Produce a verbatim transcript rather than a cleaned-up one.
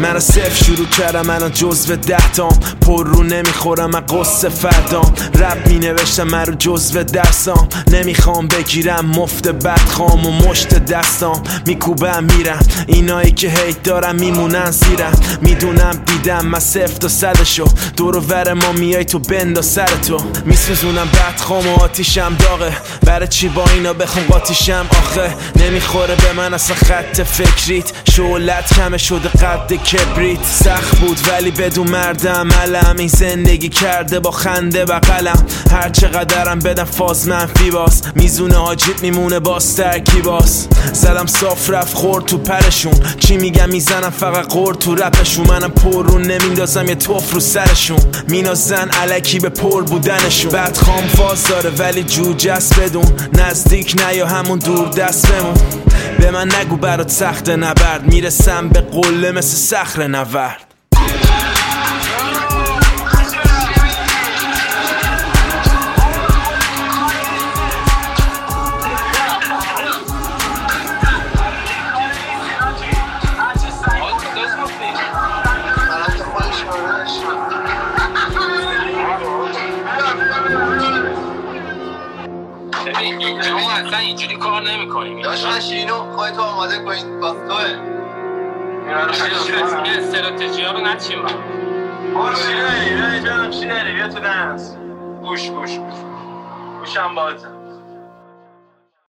من صفر شروع کردم الان جزو دهتام، پر رو نمیخورم از قصه فردام. رب می نوشتم من رو جزو درسام، نمیخوام بگیرم مفت بدخام و مشت دستام. میکوبم میرم اینایی که هیت دارم میمونن زیرم. میدونم دیدم من صفر تا صدشو، دور و ور ما میای تو بندا سر تو. میسوزونم بدخام و آتیشم داغه، برای چی با اینا بخون قاتیشم آخه. نمیخوره به من اصلا خط فکریت، شعلت کمه شده قد کبریت. سخت بود ولی بدون مرد عملم، این زندگی کرده با خنده بغلم. هر چقدرم بدم فاز منفی باز، میزونه حاجیت میمونه باز ترکیباز. زدم صاف رفت خورد تو پرشون، چی میگم میزنم فقط قرد تو رپشون. منم پر رو نمیندازم یه توف رو سرشون، مینازن علکی به پر بودنشون. بعد خام فاز داره ولی جوجست بدون، نزدیک نه یا همون دور دست بمون. به من نگو برات سخت نبرد، میرسم به قله مثل صخر نورد. ما اصلا اینجوری کار نمی‌کنیم. داشت من شیرینو خواهی تو آماده کنید با توه یه استراتژی ها رو نچیم. برو شیرینی، نه جانم شیرینی بیا تو دنس. گوش گوش گوش گوشم بازم.